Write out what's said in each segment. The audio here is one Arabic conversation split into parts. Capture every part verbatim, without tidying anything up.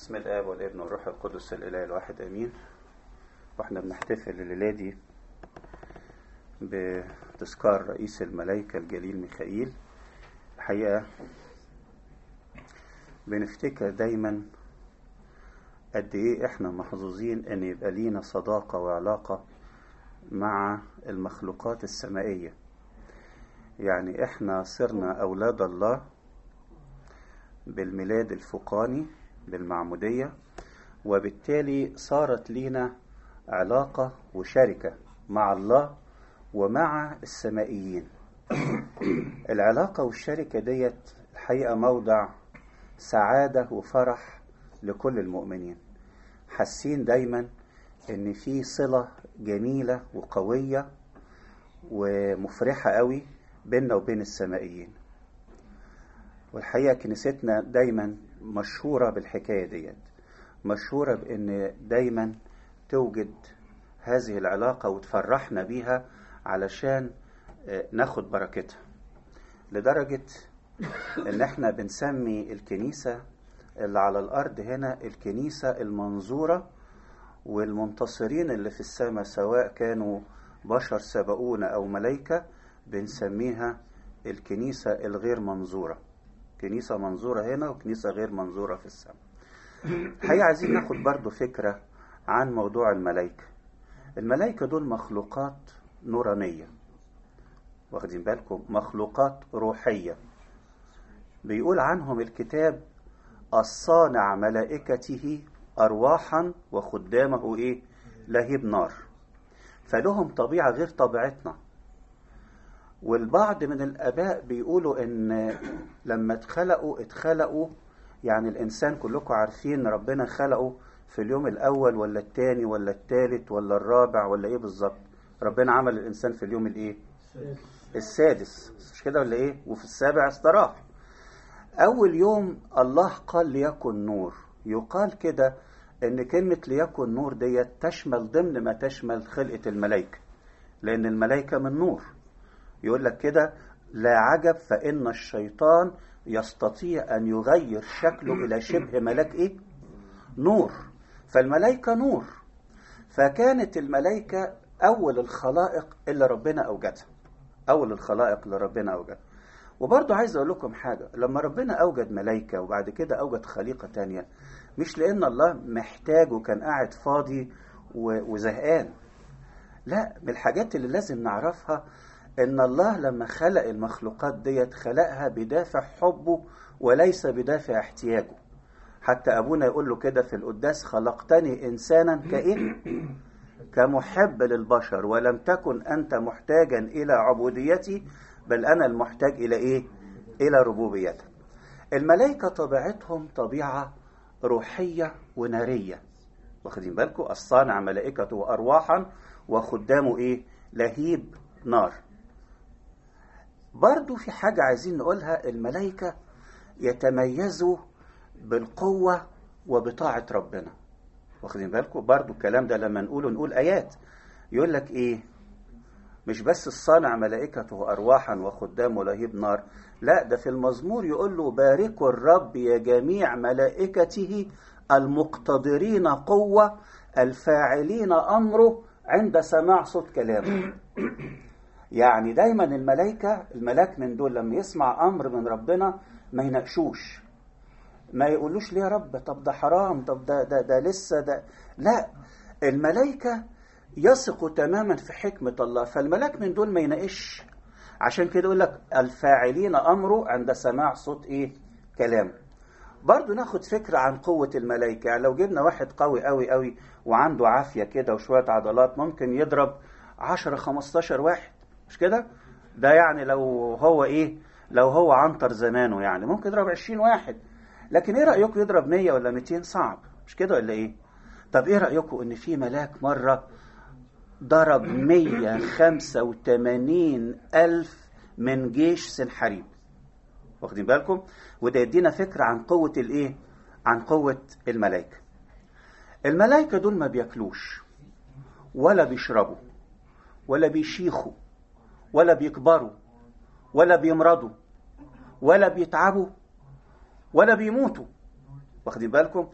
بسم الآب والابن والروح القدس الإله الواحد آمين. واحنا بنحتفل الليلة دي بتذكار رئيس الملائكة الجليل ميخائيل. الحقيقة بنفتكر دايما قد ايه احنا محظوظين ان يبقى لينا صداقة وعلاقة مع المخلوقات السمائية. يعني احنا صرنا اولاد الله بالميلاد الفوقاني بالمعمودية، وبالتالي صارت لينا علاقة وشركة مع الله ومع السمائيين. العلاقة والشركة ديت الحقيقة موضع سعادة وفرح لكل المؤمنين، حاسين دايما ان في صلة جميلة وقوية ومفرحة قوي بيننا وبين السمائيين. والحقيقة كنيستنا دايما مشهورة بالحكاية ديت، مشهورة بان دايما توجد هذه العلاقة وتفرحنا بيها علشان ناخد بركتها، لدرجة ان احنا بنسمي الكنيسة اللي على الارض هنا الكنيسة المنظورة، والمنتصرين اللي في السماء سواء كانوا بشر سبقونا او ملائكة بنسميها الكنيسة الغير منظورة. كنيسة منظورة هنا وكنيسة غير منظورة في السماء. الحقيقة عايزين ناخد برضو فكرة عن موضوع الملائكة. الملائكة دول مخلوقات نورانية، واخدين بالكم؟ مخلوقات روحية. بيقول عنهم الكتاب الصانع ملائكته أرواحا وخدامه إيه؟ لهيب نار. فلهم طبيعة غير طبيعتنا. والبعض من الآباء بيقولوا إن لما اتخلقوا اتخلقوا يعني الإنسان كلكم عارفين ربنا خلقه في اليوم الأول ولا الثاني ولا الثالث ولا الرابع ولا إيه بالظبط؟ ربنا عمل الإنسان في اليوم الإيه؟ السادس، مش كده ولا إيه؟ وفي السابع استراح. أول يوم الله قال ليكن نور. يقال كده إن كلمة ليكن نور ديت تشمل ضمن ما تشمل خلقة الملائكة، لأن الملائكة من نور. يقول لك كده لا عجب فإن الشيطان يستطيع أن يغير شكله إلى شبه ملاك إيه؟ نور. فالملائكة نور. فكانت الملائكة أول الخلائق اللي ربنا أوجدها، أول الخلائق اللي ربنا أوجدها. وبرضو عايز أقول لكم حاجة، لما ربنا أوجد ملائكة وبعد كده أوجد خليقة تانية، مش لأن الله محتاج وكان قاعد فاضي وزهقان، لا، من الحاجات اللي لازم نعرفها إن الله لما خلق المخلوقات ديت خلقها بدافع حبه وليس بدافع احتياجه. حتى أبونا يقول له كده في القداس خلقتني إنسانا كإيه؟ كمحب للبشر، ولم تكن أنت محتاجا إلى عبوديتي بل أنا المحتاج إلى إيه؟ إلى ربوبيتك. الملائكة طبيعتهم طبيعة روحية ونارية، واخدين بالكم؟ الصانع ملائكته أرواحا وخدامه إيه؟ لهيب نار. برضو في حاجة عايزين نقولها، الملائكة يتميزوا بالقوة وبطاعة ربنا، واخدين بالكم؟ برضو الكلام ده لما نقوله نقول آيات يقول لك إيه؟ مش بس الصانع ملائكته أرواحا وخدامه لهيب نار، لا، ده في المزمور يقول له باركوا الرب يا جميع ملائكته المقتدرين قوة الفاعلين أمره عند سماع صوت كلامه. يعني دايما الملائكة الملاك من دول لما يسمع أمر من ربنا ما يناقشوش، ما يقولوش ليه يا رب، طب ده حرام، طب ده, ده, ده لسه ده، لا، الملائكة يثقوا تماما في حكمة الله. فالملاك من دول ما يناقش. عشان كده يقول لك الفاعلين أمره عند سماع صوت إيه؟ كلام. برضو ناخد فكرة عن قوة الملائكة. يعني لو جبنا واحد قوي قوي قوي وعنده عافية كده وشوية عضلات ممكن يضرب عشرة خمستاشر واحد، مش كده؟ ده يعني لو هو إيه؟ لو هو عنتر زمانه يعني ممكن يضرب عشرين واحد. لكن إيه رأيكم يضرب مية ولا ميتين؟ صعب، مش كده ولا إيه؟ طب إيه رأيكم إن في ملاك مرة ضرب مية وخمسة وثمانين ألف من جيش سنحريب، واخدين بالكم؟ وده يدينا فكرة عن قوة الإيه؟ عن قوة الملائكة. الملائكة دول ما بياكلوش ولا بيشربوا ولا بيشيخوا ولا بيكبروا ولا بيمرضوا ولا بيتعبوا ولا بيموتوا، واخدين بالكم؟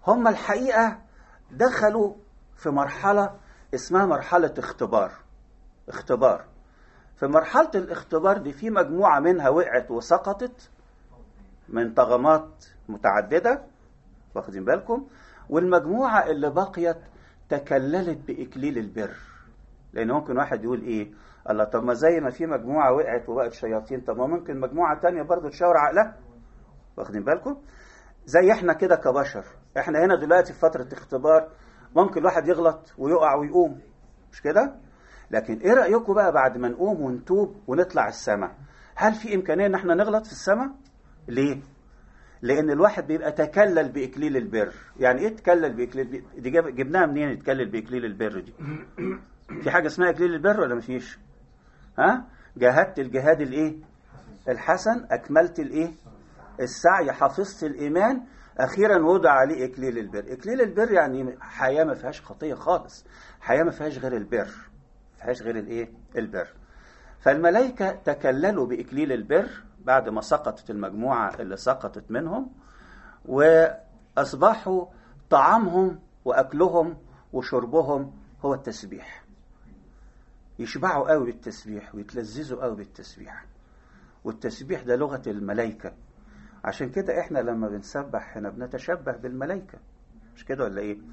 هم الحقيقة دخلوا في مرحلة اسمها مرحلة اختبار. اختبار في مرحلة الاختبار دي في مجموعة منها وقعت وسقطت من طغمات متعددة، واخدين بالكم، والمجموعة اللي بقيت تكللت بإكليل البر. لأن ممكن واحد يقول إيه، الله طب ما زي ما في مجموعة وقعت وبقت شياطين، طب ما ممكن مجموعة تانية برضو تشاور عقلها، واخدين بالكم؟ زي احنا كده كبشر، احنا هنا دلوقتي في فترة اختبار، ممكن الواحد يغلط ويقع ويقوم، مش كده؟ لكن ايه رأيكم بقى بعد ما نقوم ونتوب ونطلع السماء، هل في امكانية ان احنا نغلط في السماء؟ ليه؟ لان الواحد بيبقى تكلل باكليل البر. يعني ايه تكلل باكليل؟ دي جبناها منين يتكلل باكليل البر دي؟ في حاجة اسمها اكليل البر ولا مفيش؟ ها؟ جاهدت الجهاد الايه؟ الحسن، اكملت الايه؟ السعي، حفظت الايمان، اخيرا وضع عليه اكليل البر. اكليل البر يعني حياة ما فيهاش خطية خالص، حياة ما فيهاش غير البر، ما فيهاش غير الايه؟ البر. فالملائكة تكللوا باكليل البر بعد ما سقطت المجموعة اللي سقطت منهم، واصبحوا طعامهم واكلهم وشربهم هو التسبيح. يشبعوا قوي بالتسبيح ويتلذذوا قوي بالتسبيح، والتسبيح ده لغة الملائكة. عشان كده احنا لما بنسبح هنا بنتشبه بالملائكة، مش كده ولا ايه؟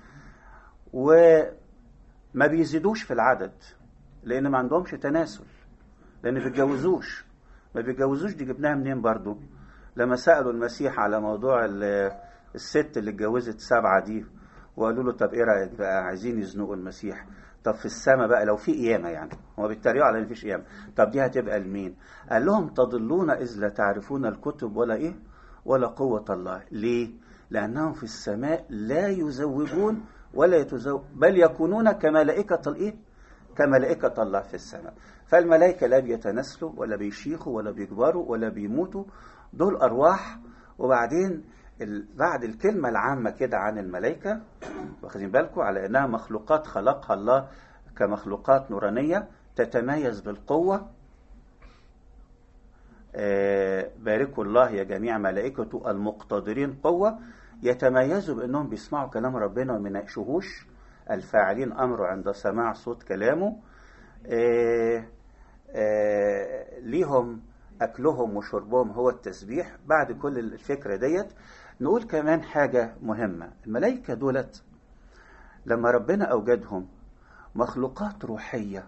وما بيزيدوش في العدد لان ما عندهمش تناسل، لان بيتجوزوش. ما بيتجوزوش دي جبناها منين برضو؟ لما سألوا المسيح على موضوع الست اللي اتجوزت سبعة دي، وقالوا له طب ايه رأيك بقى، عايزين يزنقوا المسيح، طب في السماء بقى لو في قيامة، يعني هو بيتريقوا على ان مفيش قيامة، طب دي هتبقى لمين؟ قال لهم تضلون إذ لا تعرفون الكتب ولا ايه ولا قوة الله. ليه؟ لأنهم في السماء لا يزوجون ولا يتزوج، بل يكونون كملائكة الايه؟ كملائكة الله في السماء. فالملائكة لا بيتناسلوا ولا بيشيخوا ولا بيكبروا ولا بيموتوا، دول أرواح. وبعدين بعد الكلمة العامة كده عن الملائكة، واخدين بالكم على أنها مخلوقات خلقها الله كمخلوقات نورانية تتميز بالقوة. آه باركوا الله يا جميع ملائكته المقتدرين قوة، يتميزوا بأنهم بيسمعوا كلام ربنا وما يناقشوهوش، الفاعلين أمره عند سماع صوت كلامه. آه آه ليهم أكلهم وشربهم هو التسبيح. بعد كل الفكرة ديت نقول كمان حاجة مهمة. الملائكة دولت لما ربنا أوجدهم مخلوقات روحية،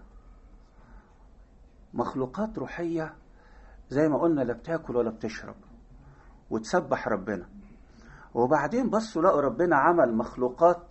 مخلوقات روحية زي ما قلنا، لا بتاكل ولا بتشرب وتسبح ربنا. وبعدين بصوا لقوا ربنا عمل مخلوقات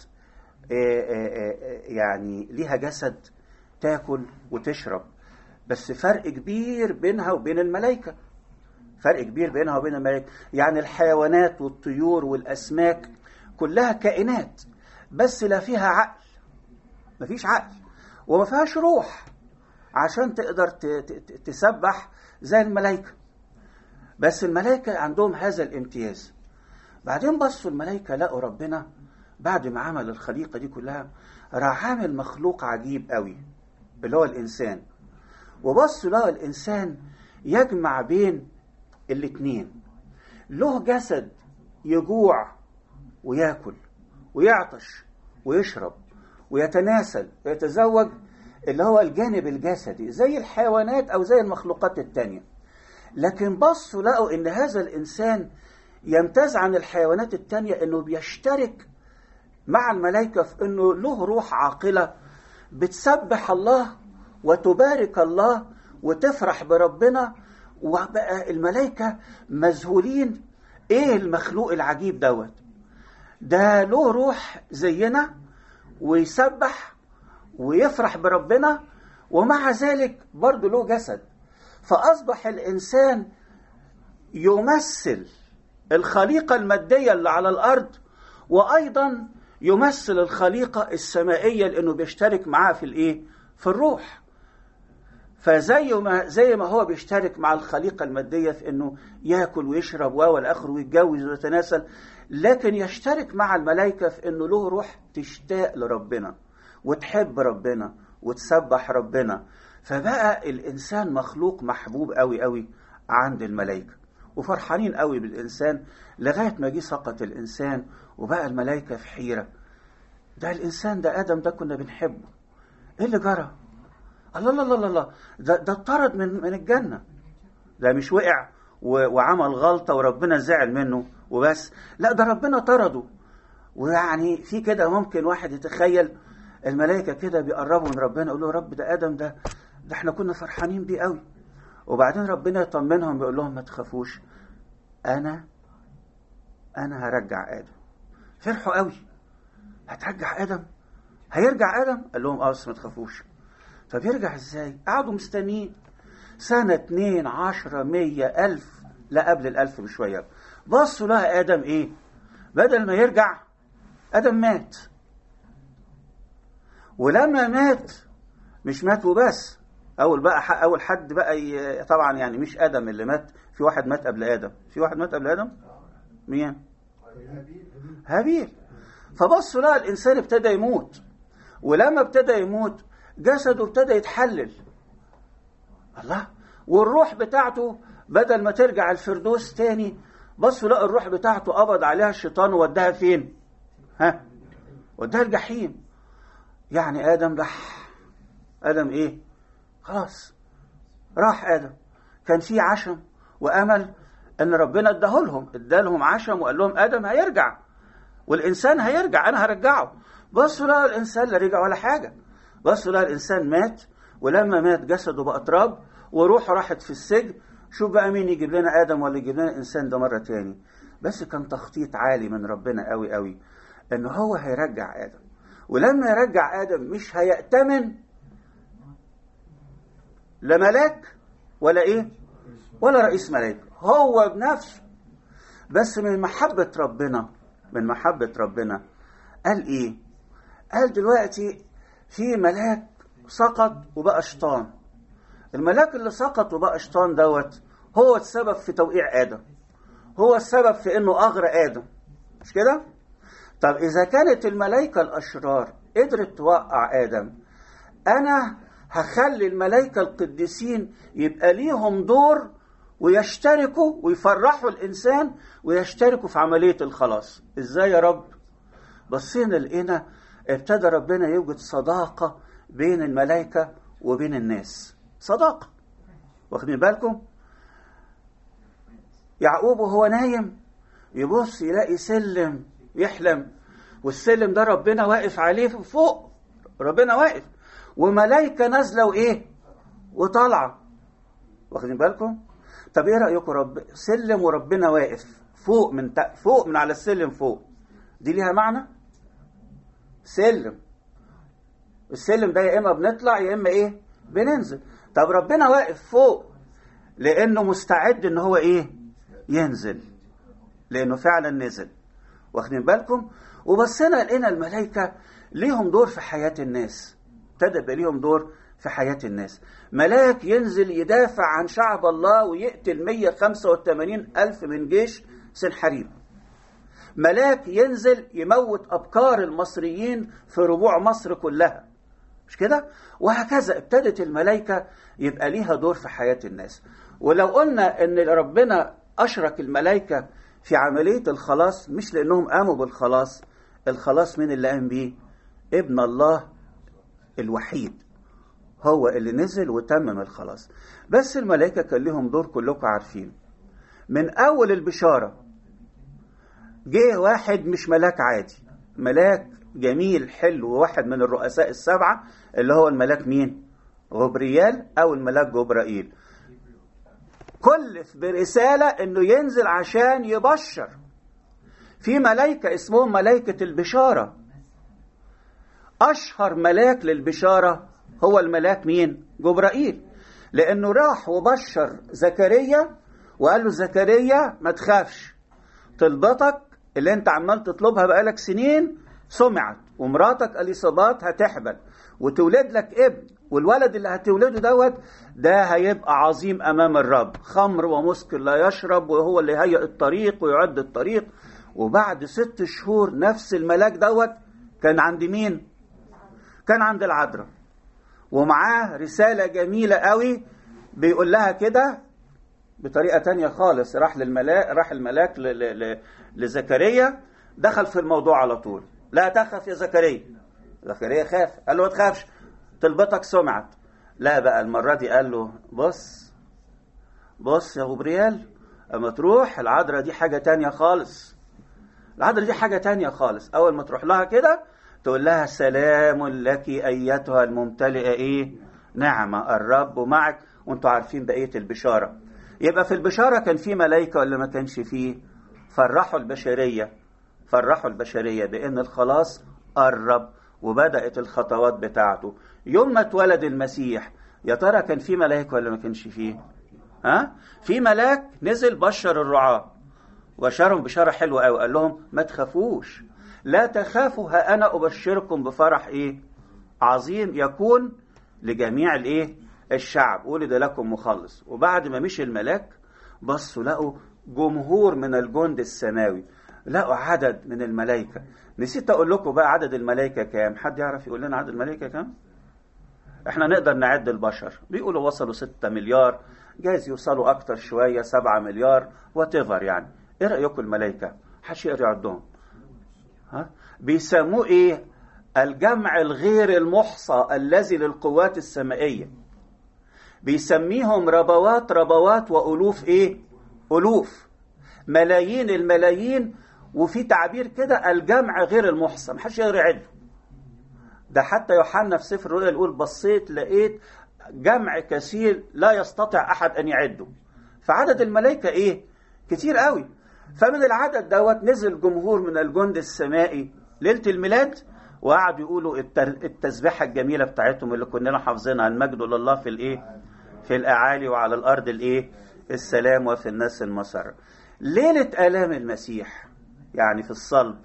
يعني ليها جسد تاكل وتشرب، بس فرق كبير بينها وبين الملائكة، فرق كبير بينها وبين الملائكة. يعني الحيوانات والطيور والأسماك كلها كائنات، بس لا فيها عقل، ما فيش عقل وما فيهاش روح عشان تقدر تسبح زي الملائكة. بس الملائكة عندهم هذا الامتياز. بعدين بصوا الملائكة لقوا ربنا بعد ما عمل الخليقة دي كلها راح عامل مخلوق عجيب قوي اللي هو الإنسان. وبصوا لقوا الإنسان يجمع بين الاتنين، له جسد يجوع وياكل ويعطش ويشرب ويتناسل ويتزوج، اللي هو الجانب الجسدي زي الحيوانات أو زي المخلوقات التانية. لكن بصوا لقوا إن هذا الإنسان يمتاز عن الحيوانات التانية إنه بيشترك مع الملائكة في إنه له روح عاقلة بتسبح الله وتبارك الله وتفرح بربنا. وبقى الملائكة مذهولين، إيه المخلوق العجيب دوت، ده له روح زينا ويسبح ويفرح بربنا، ومع ذلك برضه له جسد. فأصبح الإنسان يمثل الخليقة المادية اللي على الأرض، وأيضا يمثل الخليقة السمائية لأنه بيشترك معاه في الإيه؟ في الروح. فزي ما زي ما هو بيشترك مع الخليقة المادية في إنه يأكل ويشرب والآخر ويتجوز ويتناسل، لكن يشترك مع الملائكة في إنه له روح تشتاق لربنا وتحب ربنا وتسبح ربنا. فبقى الإنسان مخلوق محبوب قوي قوي عند الملائكة. وفرحانين قوي بالإنسان، لغاية ما جه سقط الإنسان وبقى الملائكة في حيرة. ده الإنسان ده آدم ده كنا بنحبه، إيه اللي جرى؟ الله الله الله الله، ده ده اتطرد من من الجنة، ده مش وقع وعمل غلطة وربنا زعل منه وبس، لا ده ربنا طرده. ويعني في كده ممكن واحد يتخيل الملائكة كده بيقربوا من ربنا يقولوا رب ده آدم ده ده احنا كنا فرحانين بيه قوي، وبعدين ربنا يطمنهم بيقول لهم ما تخافوش، أنا أنا هرجع آدم. فرحوا قوي، هترجع آدم؟ هيرجع آدم؟ قال لهم اه بس ما تخافوش. طب يرجع ازاي؟ قعدوا مستنيين سنة اتنين عشرة مية ألف، لا قبل الألف بشوية، بصوا لها آدم إيه؟ بدل ما يرجع آدم مات. ولما مات مش مات وبس، أول بقى أول حد بقى ي... طبعا يعني مش آدم اللي مات، في واحد مات قبل آدم، في واحد مات قبل آدم، مين؟ هابيل. فبصوا لها الإنسان ابتدى يموت، ولما ابتدى يموت جسده ابتدى يتحلل. الله، والروح بتاعته بدل ما ترجع الفردوس تاني، بصوا لقى الروح بتاعته قبض عليها الشيطان ووداها فين؟ ها؟ وداها الجحيم. يعني آدم راح، آدم إيه؟ خلاص راح آدم. كان في عشم وأمل أن ربنا اداهولهم، ادالهم عشم وقال لهم آدم هيرجع والإنسان هيرجع، أنا هرجعه. بصوا لقى الإنسان لا رجع ولا حاجة، بصوا لقى الإنسان مات، ولما مات جسده بقى تراب وروحه راحت في السجن. شوف بقى مين يجيب لنا آدم ولا يجيب لنا الإنسان ده مرة تاني؟ بس كان تخطيط عالي من ربنا قوي قوي إنه هو هيرجع آدم، ولما يرجع آدم مش هيأتمن لا ملاك ولا إيه ولا رئيس ملائكة، هو بنفسه. بس من محبة ربنا، من محبة ربنا قال إيه؟ قال دلوقتي في ملاك سقط وبقى شيطان. الملاك اللي سقط وبقى شيطان دوت هو السبب في توقيع آدم، هو السبب في إنه أغرى آدم، مش كده؟ طب إذا كانت الملائكة الأشرار قدرت توقع آدم، أنا هخلي الملائكة القديسين يبقى ليهم دور ويشتركوا ويفرحوا الإنسان ويشتركوا في عملية الخلاص. إزاي يا رب؟ بصينا لقينا ابتدى ربنا يوجد صداقة بين الملائكة وبين الناس، صداقة. واخدين بالكم؟ يعقوب وهو نايم يبص يلاقي سلم يحلم، والسلم ده ربنا واقف عليه فوق، ربنا واقف وملائكة نازلة وإيه وطالعة. واخدين بالكم؟ طب إيه رأيكم؟ رب سلم وربنا واقف فوق، من فوق من على السلم فوق، دي ليها معنى؟ سلم، السلم ده يا إما بنطلع يا إما إيه بننزل. طب ربنا واقف فوق لأنه مستعد إن هو إيه ينزل، لأنه فعلا نزل. واخدين بالكم؟ وبصينا لقينا الملائكة ليهم دور في حياة الناس، ابتدى يبقى ليهم دور في حياة الناس. ملاك ينزل يدافع عن شعب الله ويقتل مية وخمسة وثمانين ألف من جيش سنحريب. ملاك ينزل يموت أبكار المصريين في ربوع مصر كلها، مش كده؟ وهكذا ابتدت الملائكة يبقى ليها دور في حياة الناس. ولو قلنا ان ربنا أشرك الملائكة في عملية الخلاص، مش لأنهم قاموا بالخلاص، الخلاص من اللي قام بيه ابن الله الوحيد، هو اللي نزل وتمم الخلاص. بس الملائكة كان لهم دور كلكم عارفين. من أول البشارة جه واحد مش ملاك عادي، ملاك جميل حلو، وواحد من الرؤساء السبعة اللي هو الملاك مين؟ غبريال أو الملاك جبرائيل. كلف برسالة انه ينزل عشان يبشر. في ملائكة اسمهم ملائكة البشارة. اشهر ملاك للبشارة هو الملاك مين؟ جبرائيل، لانه راح وبشر زكريا وقال له زكريا ما تخافش، طلبتك اللي انت عمال تطلبها بقالك سنين سمعت، ومراتك اليصابات هتحبل وتولد لك ابن، والولد اللي هتولده دوت ده هيبقى عظيم امام الرب، خمر ومسكر لا يشرب، وهو اللي هيئ الطريق ويعد الطريق. وبعد ست شهور نفس الملاك دوت كان عند مين؟ كان عند العذراء، ومعاه رسالة جميلة قوي بيقول لها كده، بطريقة تانية خالص. راح للملاك راح الملاك ل... ل... ل... لزكريا، دخل في الموضوع على طول. لا تخف يا زكريا. زكريا خاف، قال له ما تخافش طلبتك سمعت. لا بقى المرة دي قال له بص بص يا غبريال، اما تروح العذراء دي حاجة تانية خالص. العذراء دي حاجة تانية خالص. اول ما تروح لها كده تقول لها سلام لك ايتها الممتلئة ايه نعمة، الرب معك. وانتوا عارفين بقية البشارة. يبقى في البشارة كان في ملائكة ولا ما كانش فيه؟ فرحوا البشرية فرحوا البشرية بأن الخلاص قرب وبدأت الخطوات بتاعته. يوم ما اتولد المسيح يا ترى كان في ملائكة ولا ما كانش فيه؟ ها؟ في ملاك نزل بشر الرعاة وبشرهم بشارة حلوة قوي، قال لهم ما تخافوش، لا تخافوا، ها أنا أبشركم بفرح إيه عظيم يكون لجميع الإيه الشعب، ولد لكم مخلص. وبعد ما مشي الملاك بصوا لقوا جمهور من الجند السماوي، لقوا عدد من الملائكة. نسيت أقول لكم بقى عدد الملائكة كام؟ حد يعرف يقول لنا عدد الملائكة كام؟ احنا نقدر نعد البشر، بيقولوا وصلوا ستة مليار، جايز يوصلوا أكتر شوية سبعة مليار واتيفر يعني. ايه رأيكم الملائكة؟ حش يقدر يعدهم؟ ها؟ بيسموه ايه؟ الجمع الغير المحصى الذي للقوات السمائية. بيسميهم ربوات ربوات وألوف ايه ألوف، ملايين الملايين. وفي تعبير كده الجمع غير المحصى، محدش يقدر يعده. ده حتى يوحنا في سفر الرؤيا يقول بصيت لقيت جمع كثير لا يستطيع أحد أن يعده. فعدد الملائكة ايه كتير قوي. فمن العدد دوت نزل جمهور من الجند السمائي ليلة الميلاد، وقعدوا يقولوا التسبيحة الجميلة بتاعتهم اللي كنا حافظينها، المجد لله في الايه في الأعالي وعلى الأرض الايه السلام وفي الناس المسر. ليلة آلام المسيح يعني في الصلب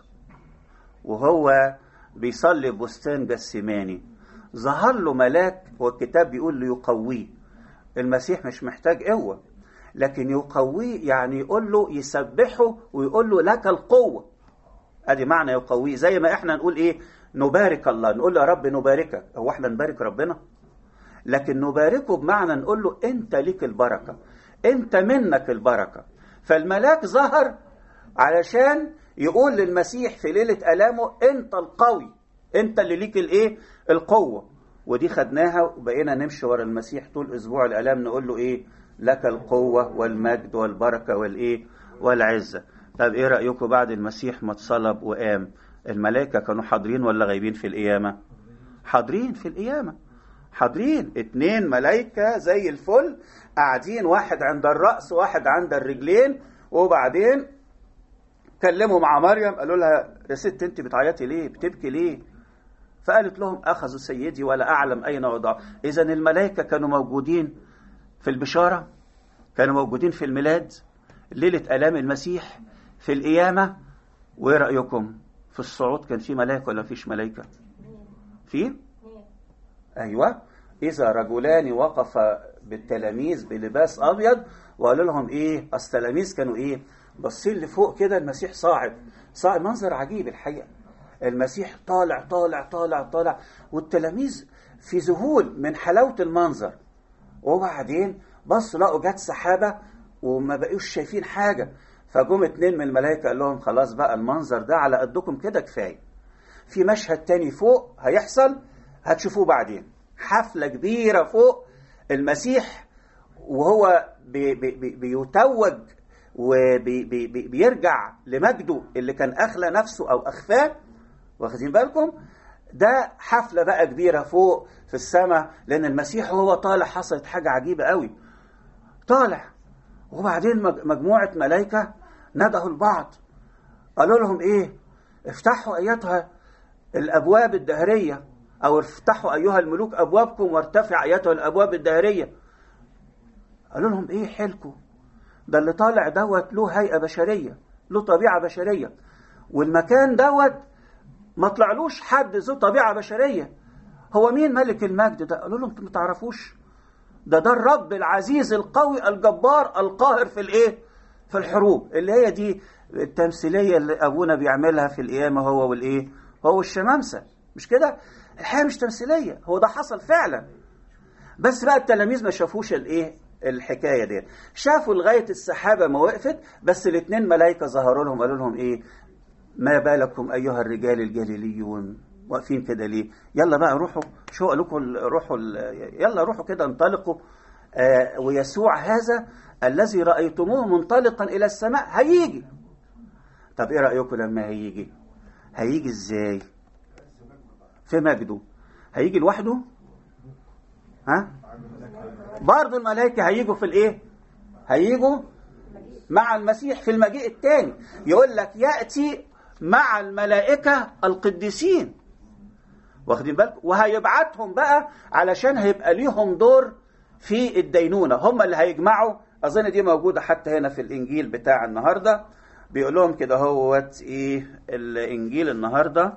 وهو بيصلي بستان جسيماني ظهر له ملاك، والكتاب بيقول له يقويه. المسيح مش محتاج قوة، لكن يقويه يعني يقول له يسبحه ويقول له لك القوة. ادي معنى يقويه. زي ما احنا نقول ايه نبارك الله، نقول له يا رب نباركك. هو احنا نبارك ربنا؟ لكن نباركه بمعنى نقول له انت ليك البركة، انت منك البركة. فالملاك ظهر علشان يقول للمسيح في ليلة ألامه انت القوي، انت اللي ليك الايه القوة. ودي خدناها وبقينا نمشي ورا المسيح طول اسبوع الألام نقول له ايه لك القوة والمجد والبركة والايه والعزة. طب ايه رأيكم بعد المسيح ما اتصلب وقام الملائكة كانوا حاضرين ولا غايبين في القيامة؟ حاضرين في القيامة، حاضرين. اتنين ملائكة زي الفل قاعدين، واحد عند الرأس واحد عند الرجلين. وبعدين كلموا مع مريم قالوا لها يا ست انت بتعيطي ليه بتبكي ليه؟ فقالت لهم اخذوا سيدي ولا اعلم اين وضعه. اذا الملائكة كانوا موجودين في البشارة، كانوا موجودين في الميلاد، ليلة آلام المسيح، في القيامة. وايه رأيكم في الصعود كان في ملائكة ولا فيش ملائكة؟ في ايوه. اذا رجلان وقف بالتلاميذ بلباس ابيض وقالوا لهم ايه، اصل التلاميذ كانوا ايه بصين لفوق كده، المسيح صاعد صاعد منظر عجيب الحقيقة. المسيح طالع طالع طالع طالع والتلاميذ في ذهول من حلاوة المنظر. وبعدين بصوا لقوا جت سحابة وما بقوش شايفين حاجة. فجم اتنين من الملائكة قال لهم خلاص بقى المنظر ده على قدكم كده كفاية، في مشهد تاني فوق هيحصل هتشوفوه بعدين. حفلة كبيرة فوق المسيح وهو بي بي بي بيتوج وبيرجع لمجده اللي كان أخلى نفسه أو أخفاه. واخدين بالكم؟ ده حفلة بقى كبيرة فوق في السماء، لأن المسيح وهو طالع حصلت حاجة عجيبة قوي. طالع وبعدين مجموعة ملائكة ندهوا البعض قالوا لهم إيه، افتحوا أيتها الأبواب الدهرية، أو افتحوا أيها الملوك أبوابكم وارتفع أيتها الأبواب الدهرية. قالوا لهم إيه حلكم، ده اللي طالع دوت له هيئة بشرية، له طبيعة بشرية، والمكان دوت ما طلعلوش حد ذو طبيعة بشرية. هو مين ملك المجد ده؟ قالوا لهم انتم ما تعرفوش، ده ده الرب العزيز القوي الجبار القاهر في الايه في الحروب، اللي هي دي التمثيلية اللي ابونا بيعملها في القيامة هو والايه هو الشمامسة. مش كده؟ الحقيقة مش تمثيلية، هو ده حصل فعلا. بس بقى التلاميذ ما شافوش الايه الحكاية دي. شافوا لغاية السحابة ما وقفت، بس الاثنين ملائكة ظهروا لهم قالوا لهم ايه؟ ما بالكم ايها الرجال الجليليون واقفين كده ليه؟ يلا بقى روحوا، شو قال لكم؟ روحوا، يلا روحوا كده انطلقوا. آه ويسوع هذا الذي رأيتموه منطلقا إلى السماء هيجي. طب ايه رأيكم لما هيجي؟ هيجي ازاي؟ في مجده. هيجي لوحده؟ ها؟ برضه الملائكة هيجوا في الايه؟ هيجوا مع المسيح في المجيء الثاني. يقول لك يأتي مع الملائكة القديسين، واخدين بالك؟ وهيبعتهم بقى علشان هيبقى ليهم دور في الدينونة، هم اللي هيجمعوا. أظن دي موجودة حتى هنا في الإنجيل بتاع النهاردة، بيقول لهم كده هوت إيه الإنجيل النهاردة.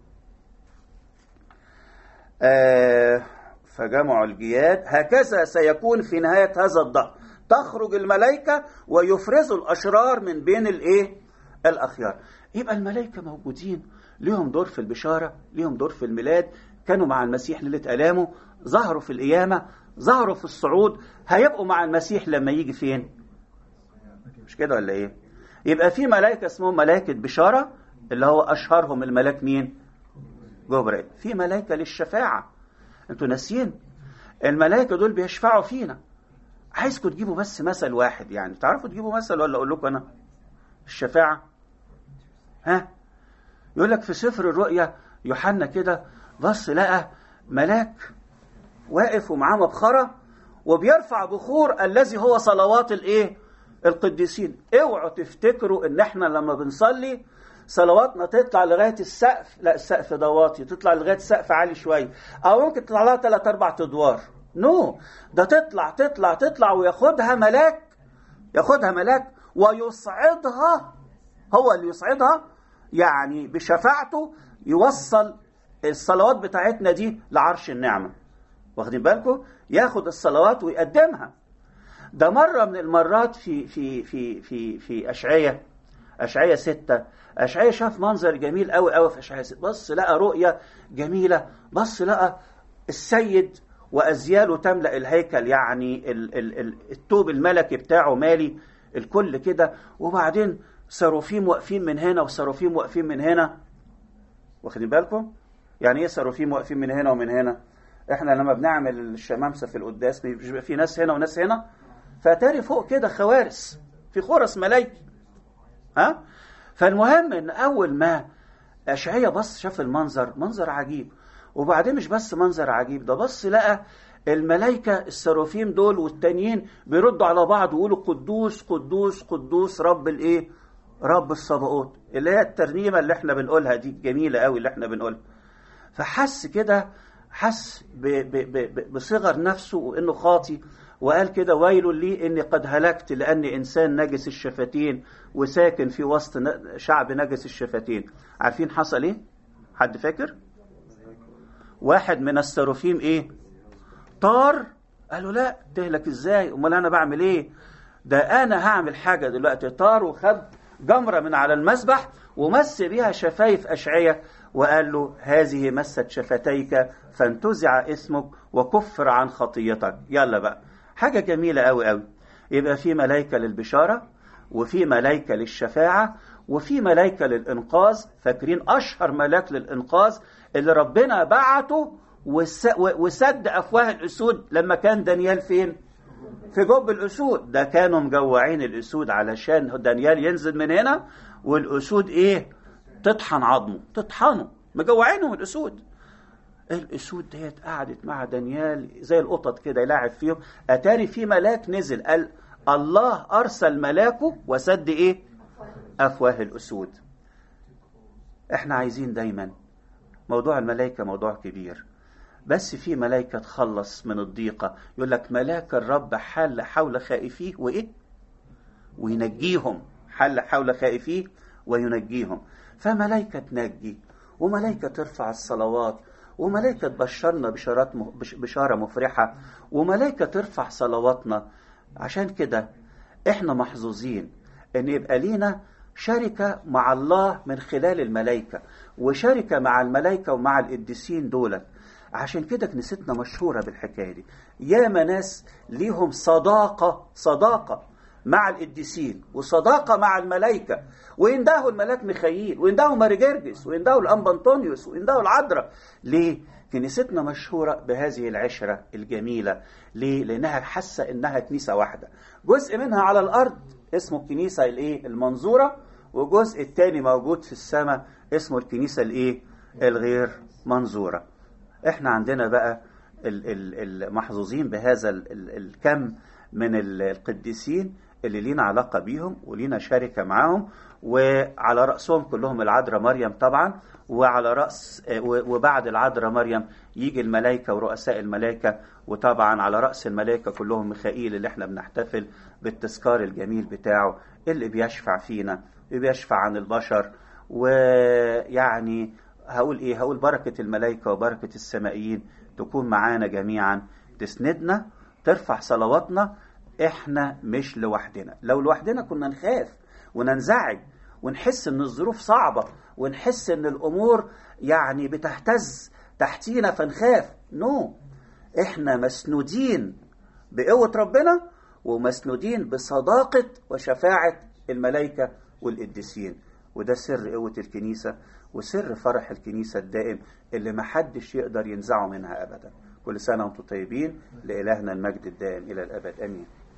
آه فجمعوا الجياد، هكذا سيكون في نهاية هذا الدهر، تخرج الملائكة ويفرزوا الأشرار من بين الإيه الأخيار. يبقى الملائكة موجودين، ليهم دور في البشارة، ليهم دور في الميلاد، كانوا مع المسيح ليلة آلامه، ظهروا في القيامة، ظهروا في الصعود، هيبقوا مع المسيح لما يجي فين؟ مش كده ولا ايه؟ يبقى في ملائكة اسمهم ملائكة بشارة، اللي هو أشهرهم الملاك مين؟ جبرائيل. في ملائكة للشفاعة، انتوا ناسيين الملائكة دول بيشفعوا فينا. عايزكم تجيبوا بس مثل واحد، يعني تعرفوا تجيبوا مثل ولا أقول لكم أنا؟ الشفاعة ها؟ يقول لك في سفر الرؤيا يوحنا كده بص لقى ملاك واقف ومعاه مبخرة وبيرفع بخور الذي هو صلوات الايه القديسين. اوعوا تفتكروا ان احنا لما بنصلي صلواتنا تطلع لغاية السقف، لا السقف ده واطي، تطلع لغاية السقف عالي شوية، او ممكن تطلع لها ثلاث اربع ادوار. نو no. ده تطلع تطلع تطلع وياخدها ملاك، ياخدها ملاك ويصعدها، هو اللي يصعدها، يعني بشفاعته يوصل الصلوات بتاعتنا دي لعرش النعمة. واخدين بالكم؟ ياخد الصلوات ويقدمها. ده مرة من المرات في في في في في أشعية أشعية ستة، أشعية شاف منظر جميل قوي قوي في أشعية ستة. بص لقى رؤية جميلة، بص لقى السيد وأزياله تملأ الهيكل، يعني ال ال ال التوب الملكي بتاعه مالي الكل كده، وبعدين صاروفيم واقفين من هنا وصاروفيم واقفين من هنا. واخدين بالكم؟ يعني ايه صاروفيم واقفين من هنا ومن هنا؟ احنا لما بنعمل الشمامسة في القداس بيبقى في ناس هنا وناس هنا، فتاري فوق كده خوارس، في خرس ملايكي. ها؟ فالمهم ان اول ما اشعيا بص شاف المنظر، منظر عجيب، وبعدين مش بس منظر عجيب، ده بص لقى الملائكة الصاروفيم دول والتانيين بيردوا على بعض ويقولوا قدوس قدوس قدوس رب الايه؟ رب الصباؤوت، اللي هي الترنيمة اللي احنا بنقولها دي جميلة قوي اللي احنا بنقولها. فحس كده، حس ب ب ب بصغر نفسه وانه خاطي، وقال كده ويل لي اني قد هلكت لاني انسان نجس الشفتين وساكن في وسط شعب نجس الشفتين. عارفين حصل ايه؟ حد فاكر؟ واحد من الصاروفيم ايه؟ طار. قالوا لا تهلك ازاي؟ امال انا بعمل ايه؟ ده انا هعمل حاجة دلوقتي. طار وخد جمرة من على المسبح ومس بيها شفايف أشعية وقال له هذه مست شفتيك فانتزع اسمك وكفر عن خطيتك. يلا بقى، حاجة جميلة قوي قوي. يبقى في ملائكة للبشارة، وفي ملائكة للشفاعة، وفي ملائكة للإنقاذ. فاكرين أشهر ملاك للإنقاذ اللي ربنا بعته وسد أفواه الأسود لما كان دانيال فين؟ في جب الأسود. ده كانوا مجوعين الأسود علشان دانيال ينزل من هنا والأسود إيه؟ تطحن عظمه، تطحنه، مجوعينهم الأسود. الأسود ديت قعدت مع دانيال زي القطط كده يلاعب فيهم. أتاري في ملاك نزل قال الله أرسل ملاكه وسد إيه؟ أفواه الأسود. إحنا عايزين دايما، موضوع الملائكة موضوع كبير، بس في ملائكة تخلص من الضيقة. يقول لك ملاك الرب حل حول خائفيه وإيه؟ وينجيهم. حل حول خائفيه وينجيهم. فملائكة تنجي، وملائكة ترفع الصلوات، وملائكة تبشرنا بشارات بشارة مفرحة، وملائكة ترفع صلواتنا. عشان كده احنا محظوظين ان يبقى لينا شركة مع الله من خلال الملائكة، وشركة مع الملائكة ومع القديسين دولت. عشان كده كنيستنا مشهورة بالحكاية دي. ياما ناس ليهم صداقة صداقة مع القديسين وصداقة مع الملائكة، ويندهوا الملاك ميخائيل ويندهوا ماري جرجس ويندهوا الأنبا أنطونيوس ويندهوا العذراء. ليه؟ كنيستنا مشهورة بهذه العشرة الجميلة. ليه؟ لأنها حاسة إنها كنيسة واحدة، جزء منها على الأرض اسمه الكنيسة الإيه؟ المنظورة، وجزء التاني موجود في السماء اسمه الكنيسة الإيه؟ الغير منظورة. إحنا عندنا بقى المحظوظين بهذا الكم من القديسين اللي لينا علاقة بيهم ولينا شركة معاهم، وعلى رأسهم كلهم العذراء مريم طبعا، وعلى رأس وبعد العذراء مريم يجي الملائكة ورؤساء الملائكة، وطبعا على رأس الملائكة كلهم ميخائيل اللي احنا بنحتفل بالتذكار الجميل بتاعه اللي بيشفع فينا وبيشفع عن البشر. ويعني هقول ايه، هقول بركة الملائكة وبركة السمائيين تكون معانا جميعا، تسندنا، ترفع صلواتنا. احنا مش لوحدنا، لو لوحدنا كنا نخاف وننزعج ونحس ان الظروف صعبة ونحس ان الامور يعني بتهتز تحتينا فنخاف. نو no. احنا مسنودين بقوة ربنا ومسنودين بصداقة وشفاعة الملائكة والقديسين، وده سر قوة الكنيسة وسر فرح الكنيسة الدائم اللي محدش يقدر ينزعه منها أبدا. كل سنة وانتم طيبين، لإلهنا المجد الدائم إلى الأبد، آمين.